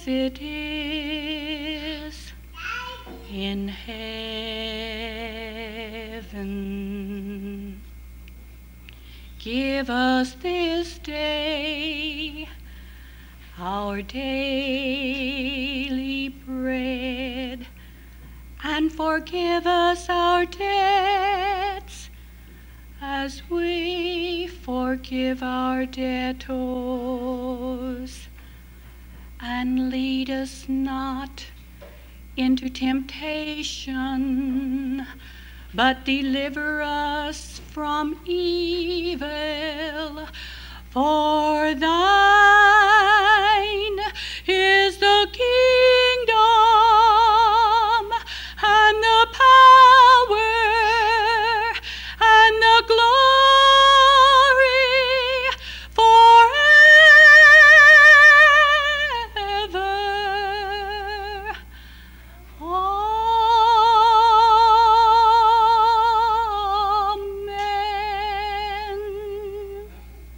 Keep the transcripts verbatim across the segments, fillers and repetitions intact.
it is in heaven. Give us this day our daily bread, and forgive us our debts as we forgive our debtors. And lead us not into temptation, but deliver us from evil. For thine is the kingdom and the power and the glory forever. Amen.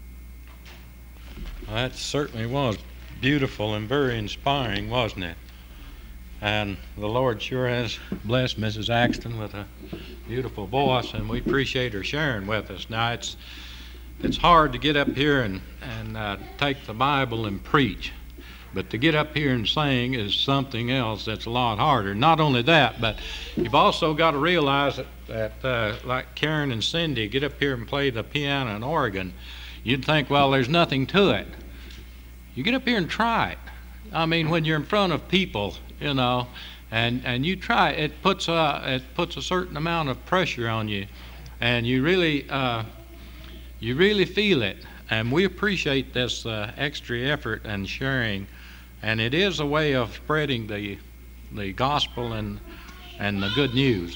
That certainly was beautiful and very inspiring, wasn't it? And the Lord sure has blessed Missus Axton with a beautiful voice, and we appreciate her sharing with us. Now, it's it's hard to get up here and, and uh, take the Bible and preach, but to get up here and sing is something else that's a lot harder. Not only that, but you've also got to realize that, that uh, like Karen and Cindy get up here and play the piano and organ, you'd think, well, there's nothing to it. You get up here and try it. I mean, when you're in front of people, you know, and, and you try it, it puts a, it puts a certain amount of pressure on you, and you really uh, you really feel it. And we appreciate this uh, extra effort and sharing, and it is a way of spreading the the gospel and and the good news.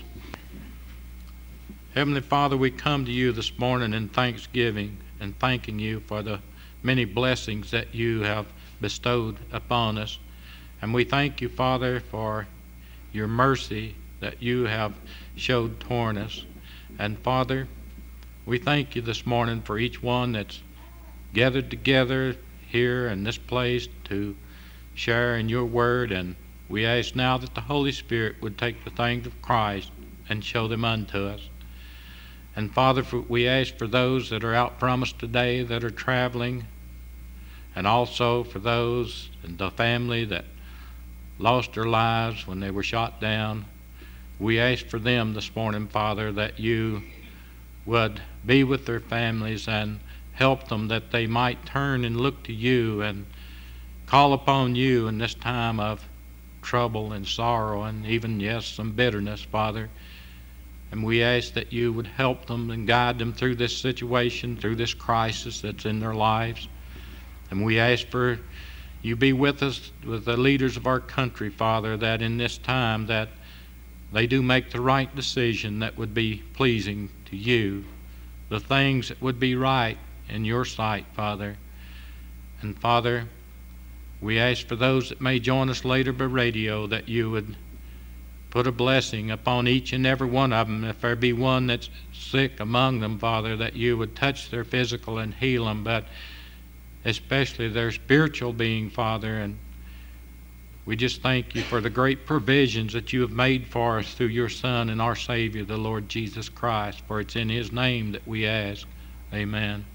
Heavenly Father, we come to you this morning in thanksgiving and thanking you for the many blessings that you have bestowed upon us. And we thank you, Father, for your mercy that you have showed toward us. And Father, we thank you this morning for each one that's gathered together here in this place to share in your word. And we ask now that the Holy Spirit would take the things of Christ and show them unto us. And Father, for, we ask for those that are out from us today that are traveling, and also for those in the family that lost their lives when they were shot down. We ask for them this morning, Father, that you would be with their families and help them, that they might turn and look to you and call upon you in this time of trouble and sorrow and even, yes, some bitterness, Father. And we ask that you would help them and guide them through this situation, through this crisis that's in their lives. And we ask for you be with us, with the leaders of our country, Father, that in this time that they do make the right decision that would be pleasing to you, the things that would be right in your sight, Father. And Father, we ask for those that may join us later by radio that you would put a blessing upon each and every one of them. If there be one that's sick among them, Father, that you would touch their physical and heal them, but especially their spiritual being, Father. And we just thank you for the great provisions that you have made for us through your Son and our Savior, the Lord Jesus Christ. For it's in his name that we ask. Amen.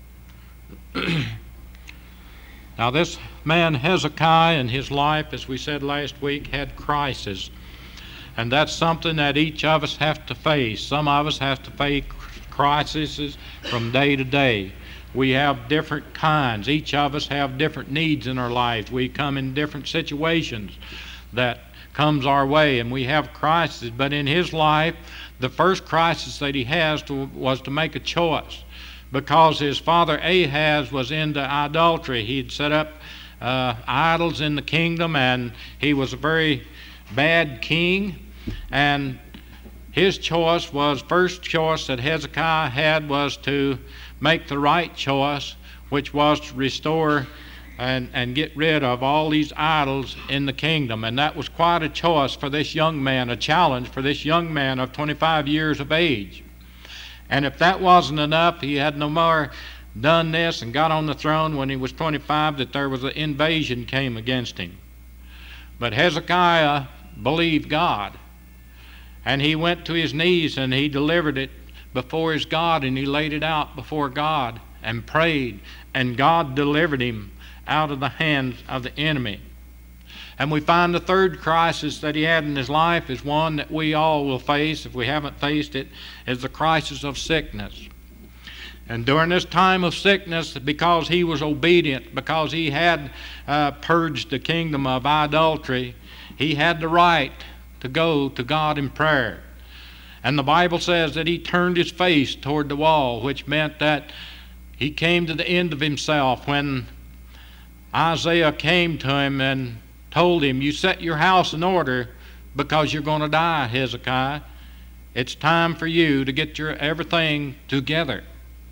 Now this man Hezekiah in his life, as we said last week, had crisis. And that's something that each of us have to face. Some of us have to face crises from day to day. We have different kinds. Each of us have different needs in our lives. We come in different situations that comes our way, and we have crises. But in his life, the first crisis that he has to, was to make a choice, because his father Ahaz was into idolatry. He'd set up uh, idols in the kingdom, and he was a very bad king. And his choice was, first choice that Hezekiah had was to make the right choice, which was to restore and, and get rid of all these idols in the kingdom. And that was quite a choice for this young man, a challenge for this young man of twenty-five years of age. And if that wasn't enough, he had no more done this and got on the throne when he was twenty-five, that there was an invasion came against him. But Hezekiah believed God, and he went to his knees and he delivered it before his God, and he laid it out before God and prayed, and God delivered him out of the hands of the enemy. And we find the third crisis that he had in his life is one that we all will face, if we haven't faced it, is the crisis of sickness. And during this time of sickness, because he was obedient, because he had uh, purged the kingdom of idolatry, he had the right to go to God in prayer. And the Bible says that he turned his face toward the wall, which meant that he came to the end of himself when Isaiah came to him and told him, you set your house in order because you're going to die, Hezekiah. It's time for you to get your everything together.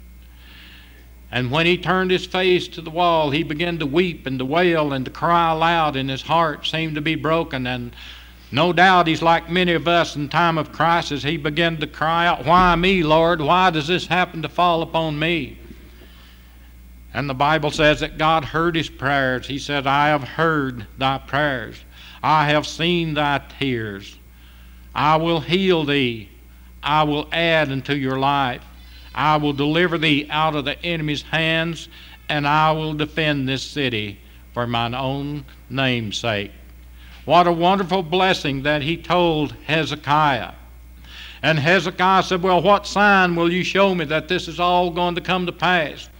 And when he turned his face to the wall, he began to weep and to wail and to cry aloud, and his heart seemed to be broken. And no doubt he's like many of us in time of crisis. He began to cry out, why me, Lord? Why does this happen to fall upon me? And the Bible says that God heard his prayers. He said, I have heard thy prayers. I have seen thy tears. I will heal thee. I will add unto your life. I will deliver thee out of the enemy's hands, and I will defend this city for mine own name's sake. What a wonderful blessing that he told Hezekiah. And Hezekiah said, well, what sign will you show me that this is all going to come to pass?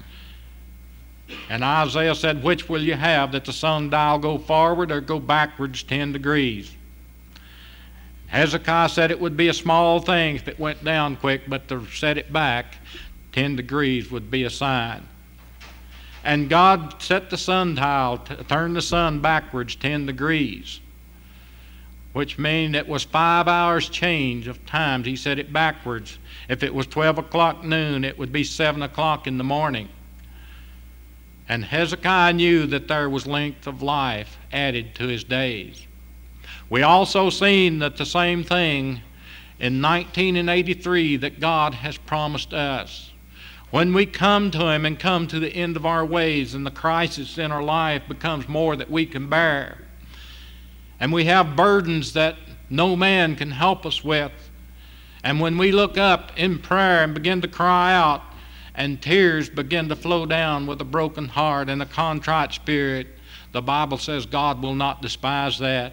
And Isaiah said, which will you have, that the sundial go forward or go backwards ten degrees? Hezekiah said it would be a small thing if it went down quick, but to set it back ten degrees would be a sign. And God set the sundial, to turn the sun backwards ten degrees, which means it was five hours change of times. He set it backwards. If it was twelve o'clock noon, it would be seven o'clock in the morning. And Hezekiah knew that there was length of life added to his days. We also seen that the same thing in nineteen eighty-three that God has promised us. When we come to him and come to the end of our ways and the crisis in our life becomes more that we can bear, and we have burdens that no man can help us with, and when we look up in prayer and begin to cry out, and tears begin to flow down with a broken heart and a contrite spirit, the Bible says God will not despise that.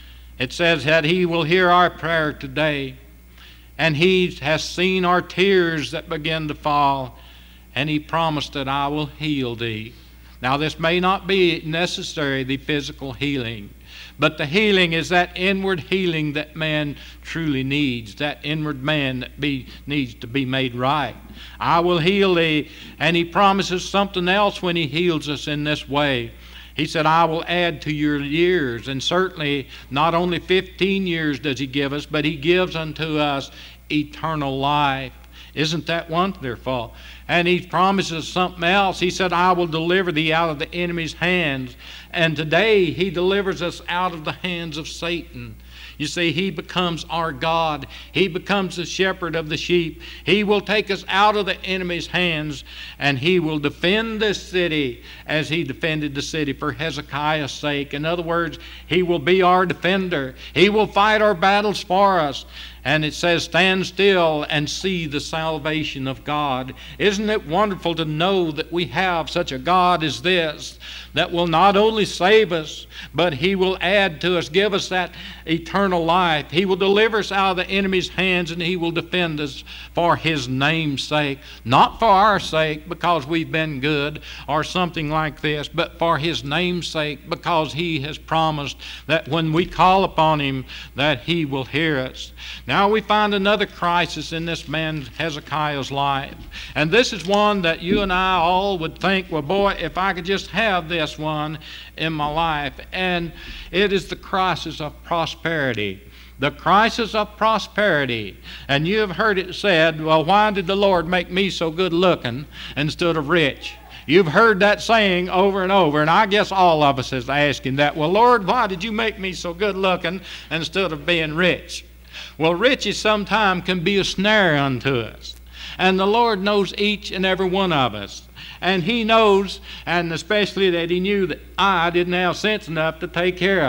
It says that he will hear our prayer today, and he has seen our tears that begin to fall, and he promised that I will heal thee. Now this may not be necessary, the physical healing, but the healing is that inward healing that man truly needs, that inward man that be, needs to be made right. I will heal thee, and he promises something else when he heals us in this way. He said, I will add to your years. And certainly not only fifteen years does he give us, but he gives unto us eternal life. Isn't that wonderful? And he promises something else. He said, I will deliver thee out of the enemy's hands. And today he delivers us out of the hands of Satan. You see, he becomes our God. He becomes the shepherd of the sheep. He will take us out of the enemy's hands, and he will defend this city as he defended the city for Hezekiah's sake. In other words, he will be our defender. He will fight our battles for us. And it says, stand still and see the salvation of God. Isn't it wonderful to know that we have such a God as this, that will not only save us, but he will add to us, give us that eternal life. He will deliver us out of the enemy's hands, and he will defend us for his name's sake. Not for our sake, because we've been good or something like this, but for his name's sake, because he has promised that when we call upon him, that he will hear us. Now we find another crisis in this man Hezekiah's life. And this is one that you and I all would think, well, boy, if I could just have this one in my life. And it is the crisis of prosperity. The crisis of prosperity. And you have heard it said, well, why did the Lord make me so good looking instead of rich? You've heard that saying over and over, and I guess all of us is asking that, well, Lord, why did you make me so good looking instead of being rich? Well, riches sometimes can be a snare unto us. And the Lord knows each and every one of us. And he knows, and especially that he knew that I didn't have sense enough to take care of it.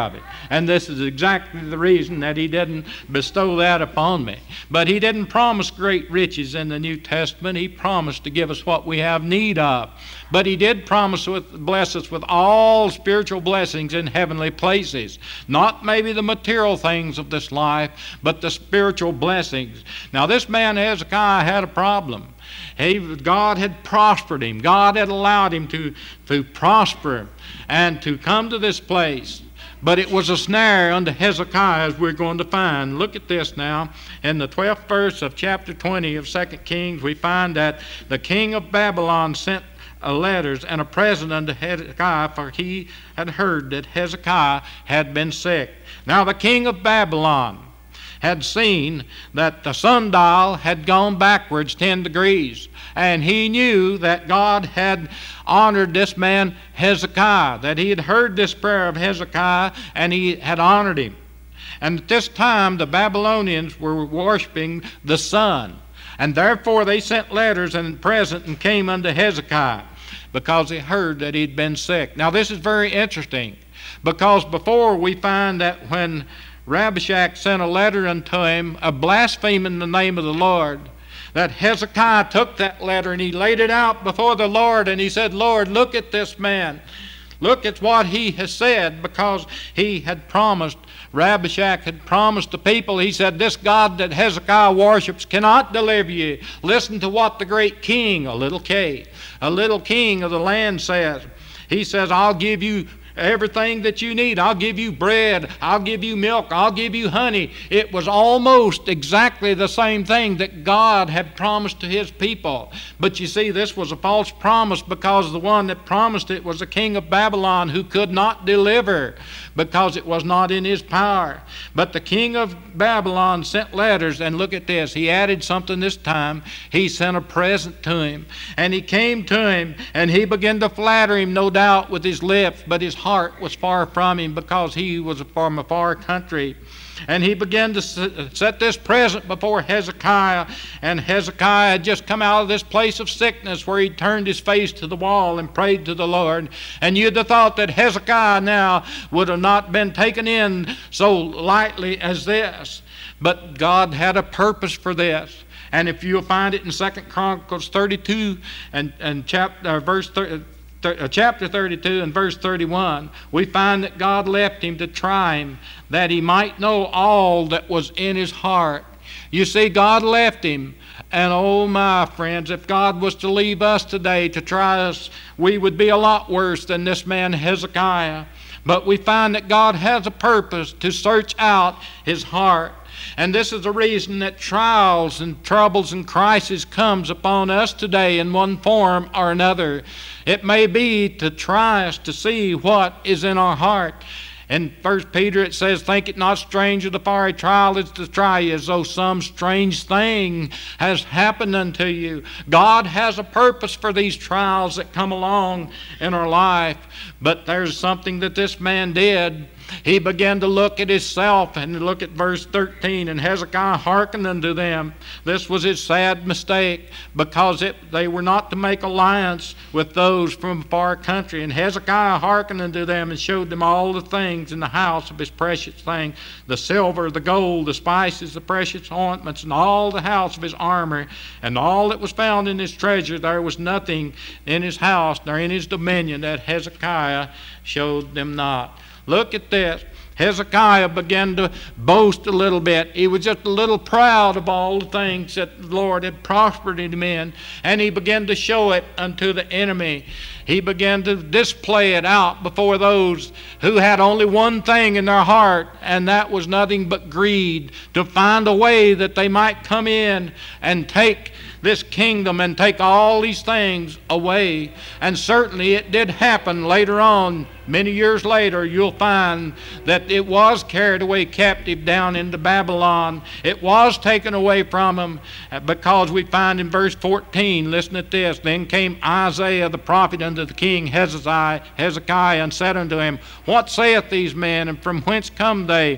And this is exactly the reason that he didn't bestow that upon me. But he didn't promise great riches in the New Testament. He promised to give us what we have need of. But he did promise to bless us with all spiritual blessings in heavenly places. Not maybe the material things of this life, but the spiritual blessings. Now this man Hezekiah had a problem. He, God had prospered him. God had allowed him to, to prosper and to come to this place. But it was a snare unto Hezekiah, as we're going to find. Look at this now. In the twelfth verse of chapter twenty of Second Kings, we find that the king of Babylon sent a letters and a present unto Hezekiah, for he had heard that Hezekiah had been sick. Now the king of Babylon had seen that the sundial had gone backwards ten degrees, and he knew that God had honored this man Hezekiah, that he had heard this prayer of Hezekiah and he had honored him. And at this time the Babylonians were worshiping the sun, and therefore they sent letters and present and came unto Hezekiah, because they heard that he'd been sick. Now this is very interesting, because before we find that when Rabshakeh sent a letter unto him, a blaspheming the name of the Lord, that Hezekiah took that letter and he laid it out before the Lord, and he said, Lord, look at this man. Look at what he has said, because he had promised, Rabshakeh had promised the people, he said, this God that Hezekiah worships cannot deliver you. Listen to what the great king, a little K, a little king of the land says. He says, I'll give you everything that you need. I'll give you bread. I'll give you milk. I'll give you honey. It was almost exactly the same thing that God had promised to his people. But you see, this was a false promise, because the one that promised it was the king of Babylon, who could not deliver because it was not in his power. But the king of Babylon sent letters, and look at this. He added something this time. He sent a present to him, and he came to him, and he began to flatter him, no doubt, with his lips, but his heart was far from him, because he was from a far country. And he began to set this present before Hezekiah, and Hezekiah had just come out of this place of sickness where he turned his face to the wall and prayed to the Lord. And you'd have thought that Hezekiah now would have not been taken in so lightly as this. But God had a purpose for this. And if you'll find it in Second Chronicles thirty-two and, and chapter, uh, verse thirty, chapter thirty-two and verse thirty-one, we find that God left him to try him, that he might know all that was in his heart. You see, God left him, and oh my friends, if God was to leave us today to try us, we would be a lot worse than this man Hezekiah. But we find that God has a purpose to search out his heart. And this is the reason that trials and troubles and crises comes upon us today in one form or another. It may be to try us to see what is in our heart. In First Peter it says, think it not strange of the fiery trial is to try you, as though some strange thing has happened unto you. God has a purpose for these trials that come along in our life. But there's something that this man did. He began to look at himself, and look at verse thirteen. And Hezekiah hearkened unto them. This was his sad mistake, because it, they were not to make alliance with those from a far country. And Hezekiah hearkened unto them, and showed them all the things in the house of his precious thing, the silver, the gold, the spices, the precious ointments, and all the house of his armor, and all that was found in his treasure. There was nothing in his house nor in his dominion that Hezekiah showed them not. Look at this. Hezekiah began to boast a little bit. He was just a little proud of all the things that the Lord had prospered him in, and he began to show it unto the enemy. He began to display it out before those who had only one thing in their heart, and that was nothing but greed, to find a way that they might come in and take this kingdom and take all these things away. And certainly it did happen later on. Many years later, you'll find that it was carried away captive down into Babylon. It was taken away from them, because we find in verse fourteen, listen at this. Then came Isaiah the prophet unto the king Hezekiah, Hezekiah and said unto him, what saith these men, and from whence come they?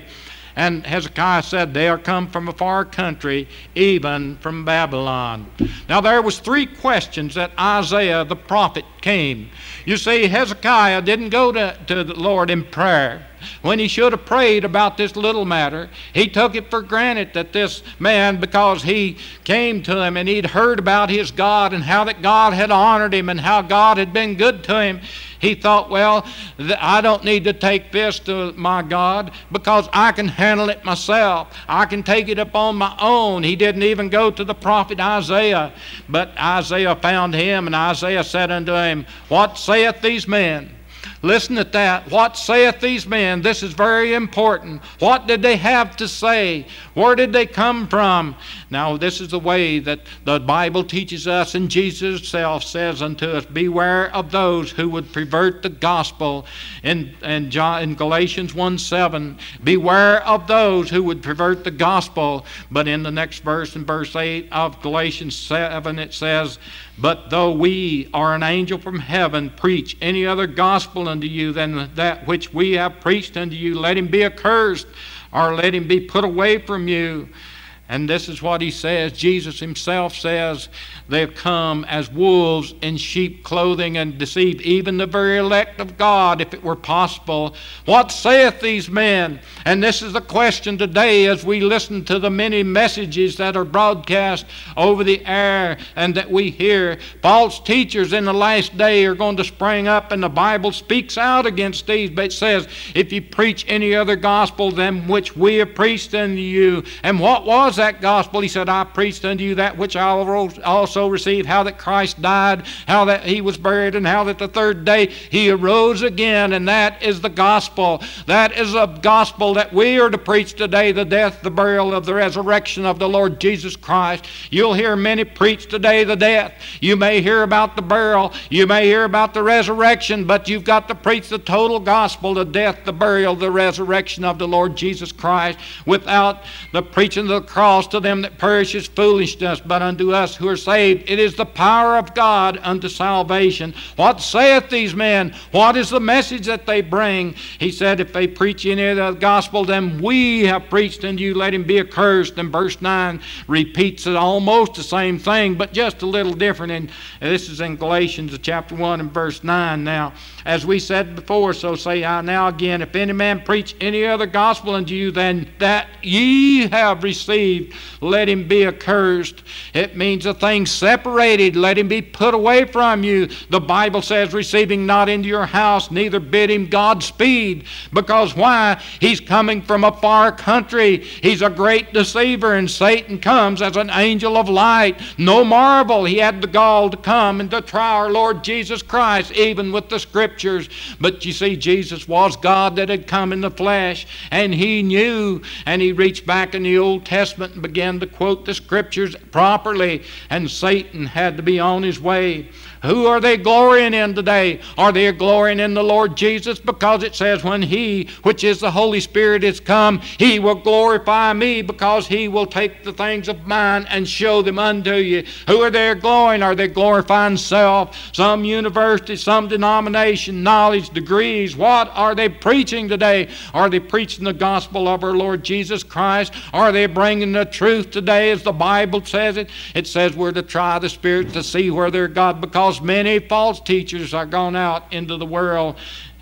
And Hezekiah said, they are come from a far country, even from Babylon. Now there was three questions that Isaiah the prophet came. You see, Hezekiah didn't go to, to the Lord in prayer. When he should have prayed about this little matter, he took it for granted that this man, because he came to him and he'd heard about his God and how that God had honored him and how God had been good to him, he thought, well, I don't need to take this to my God because I can handle it myself. I can take it upon my own. He didn't even go to the prophet Isaiah, but Isaiah found him, and Isaiah said unto him, what saith these men? Listen at that. What saith these men? This is very important. What did they have to say? Where did they come from? Now, this is the way that the Bible teaches us, and Jesus himself says unto us, beware of those who would pervert the gospel. In, in, John, in Galatians one seven, beware of those who would pervert the gospel. But in the next verse, in verse eight of Galatians seven, it says, but though we or an angel from heaven preach any other gospel unto you than that which we have preached unto you, let him be accursed, or let him be put away from you. And this is what he says. Jesus himself says, they have come as wolves in sheep clothing and deceive even the very elect of God, if it were possible. What saith these men? And this is the question today as we listen to the many messages that are broadcast over the air and that we hear. False teachers in the last day are going to spring up, and the Bible speaks out against these. But it says, if you preach any other gospel than which we have preached unto you. And what was that gospel? He said, I preached unto you that which I also received, how that Christ died, how that he was buried, and how that the third day he arose again. And that is the gospel. That is a gospel that we are to preach today, the death, the burial, of the resurrection of the Lord Jesus Christ. You'll hear many preach today the death. You may hear about the burial. You may hear about the resurrection, but you've got to preach the total gospel, the death, the burial, the resurrection of the Lord Jesus Christ. Without the preaching of the cross to them that perish is foolishness, but unto us who are saved it is the power of God unto salvation. What saith these men? What is the message that they bring? He said, if they preach any of the gospel then we have preached unto you, let him be accursed. And verse nine repeats it, almost the same thing, but just a little different. And this is in Galatians chapter one and verse nine. Now, as we said before, so say I now again, if any man preach any other gospel unto you than that ye have received, let him be accursed. It means a thing separated. Let him be put away from you. The Bible says, receiving not into your house, neither bid him Godspeed. Because why? He's coming from a far country. He's a great deceiver, and Satan comes as an angel of light. No marvel he had the gall to come and to try our Lord Jesus Christ, even with the Scriptures. But you see, Jesus was God that had come in the flesh, and he knew, and he reached back in the Old Testament and began to quote the Scriptures properly, and Satan had to be on his way. Who are they glorying in today? Are they glorying in the Lord Jesus? Because it says, when he, which is the Holy Spirit, is come, he will glorify me, because he will take the things of mine and show them unto you. Who are they glorying? Are they glorifying self? Some university, some denomination, knowledge, degrees. What are they preaching today? Are they preaching the gospel of our Lord Jesus Christ? Are they bringing the truth today as the Bible says it? It says we're to try the spirits to see where they're God, because many false teachers are gone out into the world.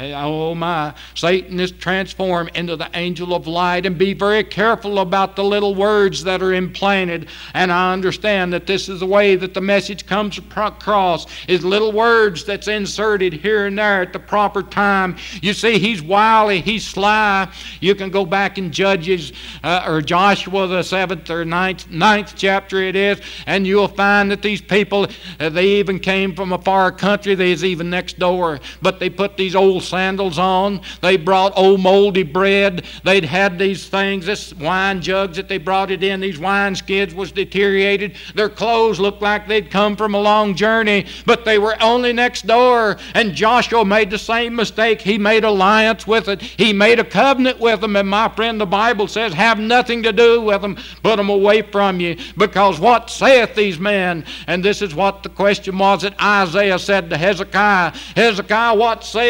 Oh my, Satan is transformed into the angel of light. And be very careful about the little words that are implanted. And I understand that this is the way that the message comes across, is little words that's inserted here and there at the proper time. You see, he's wily, he's sly. You can go back in Judges uh, or Joshua the seventh or ninth, ninth chapter it is, and you'll find that these people, uh, they even came from a far country. They was even next door, but they put these old sandals on. They brought old moldy bread. They'd had these things, this wine jugs that they brought it in, these wine skids was deteriorated. Their clothes looked like they'd come from a long journey, but they were only next door. And Joshua made the same mistake. He made alliance with it. He made a covenant with them. And my friend, the Bible says, have nothing to do with them. Put them away from you. Because what saith these men? And this is what the question was that Isaiah said to Hezekiah. Hezekiah, what saith these men?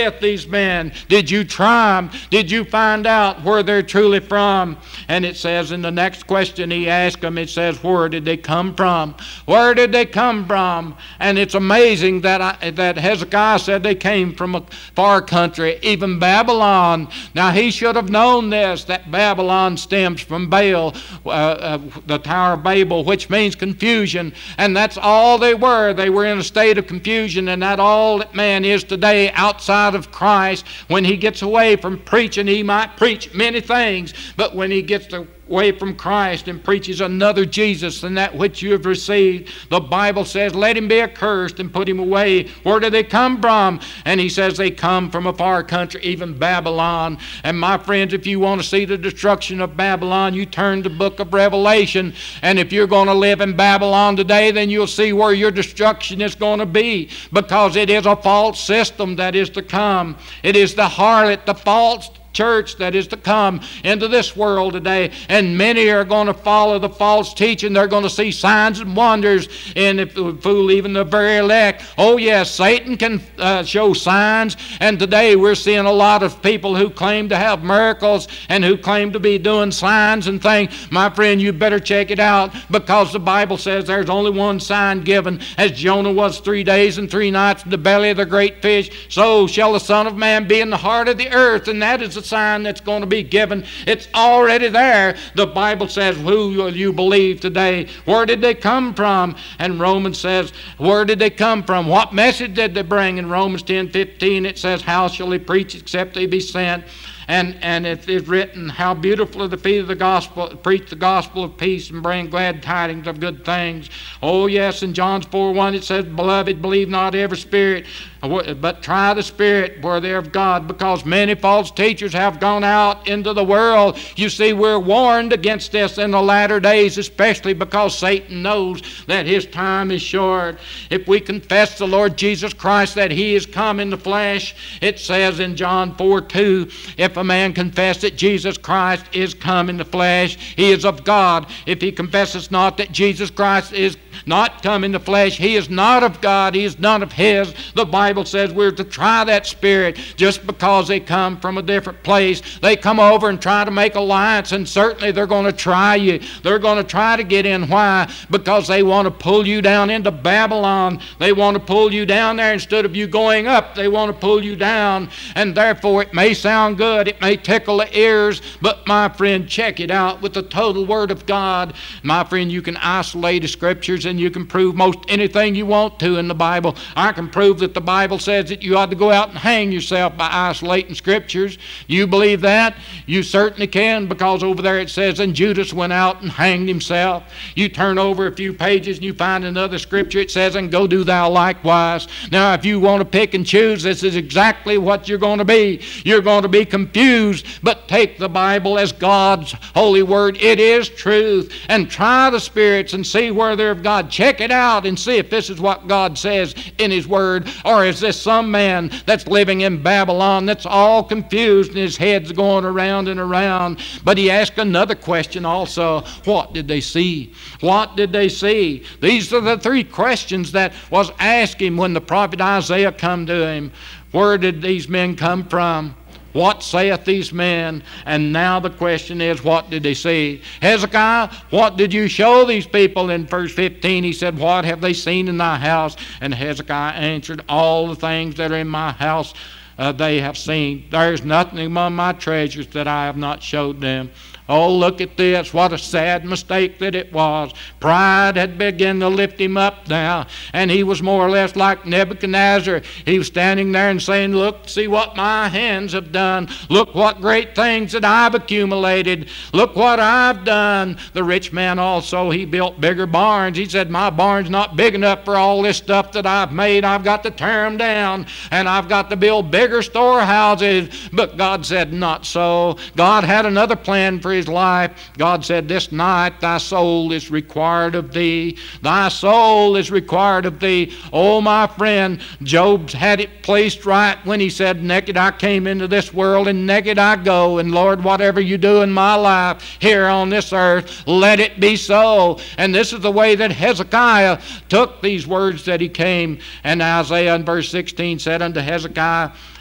men? Did you try them? Did you find out where they're truly from? And it says in the next question he asked them, it says, where did they come from? Where did they come from? And it's amazing that I, that Hezekiah said they came from a far country, even Babylon. Now he should have known this, that Babylon stems from Baal, uh, uh, the Tower of Babel, which means confusion. And that's all they were. They were in a state of confusion, and that's all that man is today outside of Christ. When he gets away from preaching, he might preach many things, but when he gets to away from Christ and preaches another Jesus than that which you have received, the Bible says, let him be accursed and put him away. Where do they come from? And he says they come from a far country, even Babylon. And my friends, if you want to see the destruction of Babylon, you turn to the book of Revelation. And if you're going to live in Babylon today, then you'll see where your destruction is going to be, because it is a false system that is to come. It is the harlot, the false church that is to come into this world today, and many are going to follow the false teaching. They're going to see signs and wonders, and if it would fool even the very elect. Oh yes, Satan can uh, show signs, and today we're seeing a lot of people who claim to have miracles and who claim to be doing signs and things. My friend, you better check it out, because the Bible says there's only one sign given. As Jonah was three days and three nights in the belly of the great fish, so shall the Son of Man be in the heart of the earth, and that is the sign that's going to be given. It's already there. The Bible says, who will you believe today? Where did they come from? And Romans says, where did they come from? What message did they bring? In Romans ten fifteen it says, how shall they preach except they be sent? And, and it is written, how beautiful are the feet of the gospel, preach the gospel of peace and bring glad tidings of good things. Oh yes, in John four one it says, beloved, believe not every spirit, but try the spirit where they're of God, because many false teachers have gone out into the world. You see, we're warned against this in the latter days, especially because Satan knows that his time is short. If we confess the Lord Jesus Christ that he is come in the flesh, it says in John four two, if a man confess that Jesus Christ is come in the flesh, he is of God. If he confesses not that Jesus Christ is not come in the flesh, he is not of God, he is none of his. The Bible says we're to try that spirit. Just because they come from a different place, they come over and try to make alliance, and certainly they're going to try you. They're going to try to get in. Why? Because they want to pull you down into Babylon. They want to pull you down there. Instead of you going up, they want to pull you down. And therefore it may sound good, it may tickle the ears, but my friend, check it out with the total Word of God. My friend, you can isolate the Scriptures and you can prove most anything you want to in the Bible. I can prove that the Bible says that you ought to go out and hang yourself by isolating Scriptures. You believe that? You certainly can, because over there it says, and Judas went out and hanged himself. You turn over a few pages and you find another Scripture, it says, and go do thou likewise. Now if you want to pick and choose, this is exactly what you're going to be. You're going to be confused, but take the Bible as God's holy word. It is truth. And try the spirits and see where they're of God. Check it out and see if this is what God says in his word, or is this some man that's living in Babylon that's all confused and his head's going around and around. But he asked another question also. What did they see? What did they see? These are the three questions that was asked him when the prophet Isaiah come to him. Where did these men come from? What saith these men? And now the question is, what did they see? Hezekiah, what did you show these people? In verse fifteen he said, what have they seen in thy house? And Hezekiah answered, all the things that are in my house uh, they have seen. There is nothing among my treasures that I have not showed them. Oh, look at this. What a sad mistake that it was. Pride had begun to lift him up now, and he was more or less like Nebuchadnezzar. He was standing there and saying, look, see what my hands have done. Look what great things that I've accumulated. Look what I've done. The rich man also, he built bigger barns. He said, my barn's not big enough for all this stuff that I've made. I've got to tear them down, and I've got to build bigger storehouses. But God said, not so. God had another plan for his life. God said, this night thy soul is required of thee. Thy soul is required of thee. Oh, my friend, Job's had it placed right when he said, naked I came into this world and naked I go. And Lord, whatever you do in my life here on this earth, let it be so. And this is the way that Hezekiah took these words that he came. And Isaiah in verse sixteen said unto Hezekiah,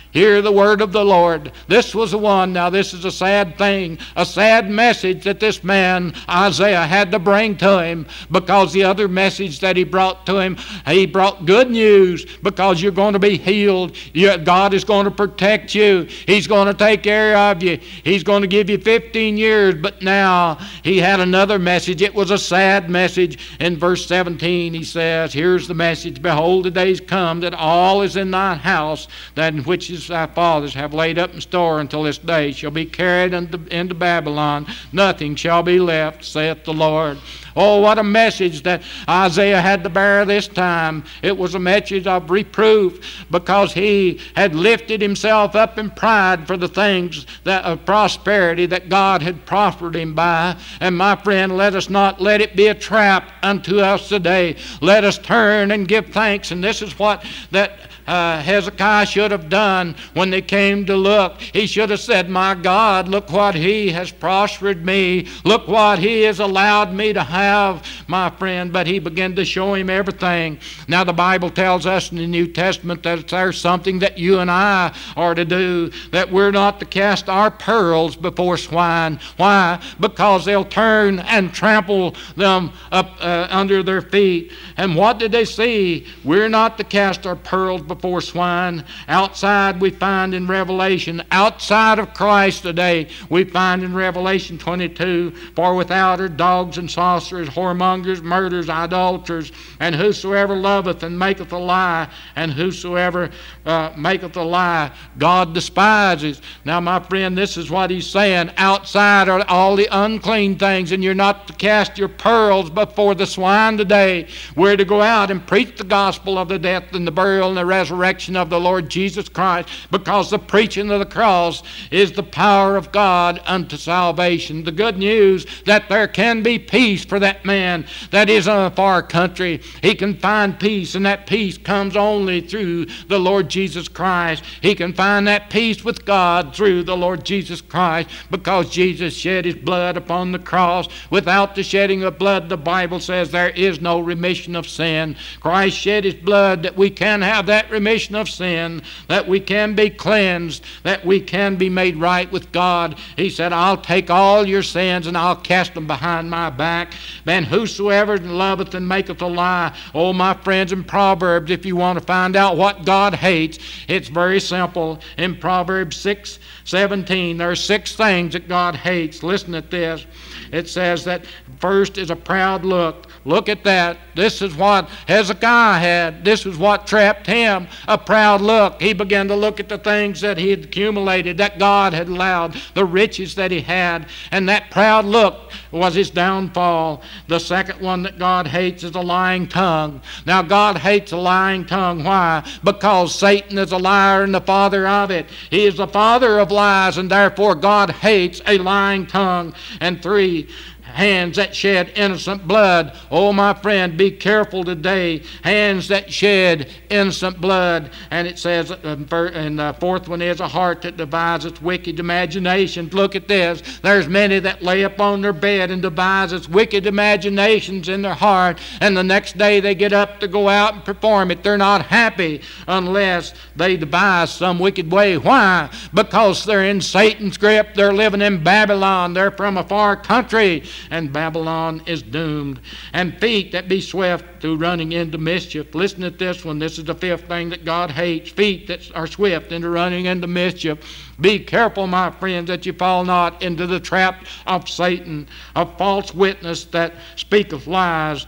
Hear the word of the Lord. This was the one. Now this is a sad thing, a sad message that this man Isaiah had to bring to him, because the other message that he brought to him, he brought good news, because you're going to be healed. You, God is going to protect you. He's going to take care of you. He's going to give you fifteen years. But now he had another message. It was a sad message. In verse seventeen he says, here's the message. Behold, the days come that all is in thine house, that in which is thy fathers have laid up in store until this day, shall be carried into, into Babylon. Nothing shall be left, saith the Lord. Oh, what a message that Isaiah had to bear this time. It was a message of reproof, because he had lifted himself up in pride for the things that of prosperity that God had prospered him by. And my friend, let us not let it be a trap unto us today. Let us turn and give thanks. And this is what that Uh, Hezekiah should have done when they came to look. He should have said, my God, look what he has prospered me. Look what he has allowed me to have, my friend. But he began to show him everything. Now the Bible tells us in the New Testament that there's something that you and I are to do, that we're not to cast our pearls before swine. Why? Because they'll turn and trample them up uh, under their feet. And what did they see? We're not to cast our pearls before Before swine. Outside we find in Revelation, outside of Christ today, we find in Revelation twenty-two, for without are dogs and sorcerers, whoremongers, murderers, idolaters, and whosoever loveth and maketh a lie, and whosoever uh, maketh a lie, God despises. Now, my friend, this is what he's saying. Outside are all the unclean things, and you're not to cast your pearls before the swine today. We're to go out and preach the gospel of the death and the burial and the resurrection resurrection of the Lord Jesus Christ, because the preaching of the cross is the power of God unto salvation. The good news that there can be peace for that man that is in a far country. He can find peace, and that peace comes only through the Lord Jesus Christ. He can find that peace with God through the Lord Jesus Christ, because Jesus shed his blood upon the cross. Without the shedding of blood, the Bible says there is no remission of sin. Christ shed his blood that we can have that remission of sin, that we can be cleansed, that we can be made right with God. He said, I'll take all your sins and I'll cast them behind my back. And whosoever loveth and maketh a lie. Oh, my friends, in Proverbs, if you want to find out what God hates, it's very simple. In Proverbs six seventeen, there are six things that God hates. Listen at this. It says that first is a proud look. Look at that. This is what Hezekiah had. This is what trapped him. A proud look. He began to look at the things that he had accumulated, that God had allowed, the riches that he had. And that proud look was his downfall. The second one that God hates is a lying tongue. Now, God hates a lying tongue. Why? Because Satan is a liar and the father of it. He is the father of lies, and therefore God hates a lying tongue. And three, hands that shed innocent blood. Oh, my friend, be careful today. Hands that shed innocent blood. And it says, and the fourth one is a heart that devises wicked imaginations. Look at this. There's many that lay upon their bed and devises wicked imaginations in their heart, and the next day they get up to go out and perform it. They're not happy unless they devise some wicked way. Why? Because they're in Satan's grip. They're living in Babylon. They're from a far country, and Babylon is doomed. And feet that be swift through running into mischief. Listen to this one. This is the fifth thing that God hates. Feet that are swift into running into mischief. Be careful, my friends, that you fall not into the trap of Satan, a false witness that speaketh lies,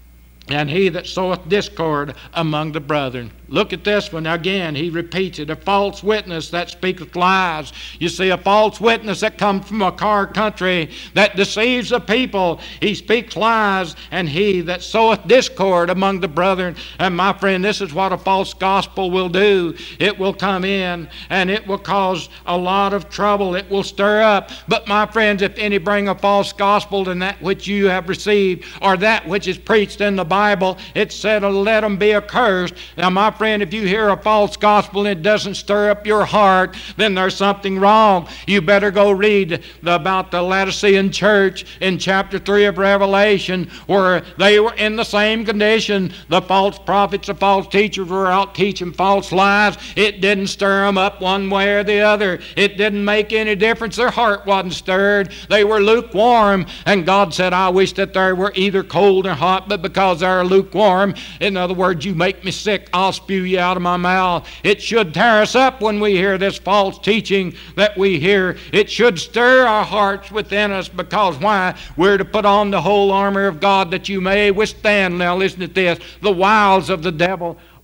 and he that soweth discord among the brethren. Look at this one. Again, he repeats it. A false witness that speaketh lies. You see, a false witness that comes from a far country that deceives the people. He speaks lies, and he that soweth discord among the brethren. And my friend, this is what a false gospel will do. It will come in, and it will cause a lot of trouble. It will stir up. But my friends, if any bring a false gospel, then that which you have received, or that which is preached in the Bible, it said, let them be accursed. Now, my friend, if you hear a false gospel and it doesn't stir up your heart, then there's something wrong. You better go read the, about the Laodicean church in chapter three of Revelation, where they were in the same condition. The false prophets, the false teachers were out teaching false lies. It didn't stir them up one way or the other. It didn't make any difference. Their heart wasn't stirred. They were lukewarm. And God said, I wish that they were either cold or hot, but because they're lukewarm, in other words, you make me sick, I'll spew you out of my mouth. It should tear us up when we hear this false teaching that we hear. It should stir our hearts within us, because why? We're to put on the whole armor of God that you may withstand, now listen to this, the wiles of the devil.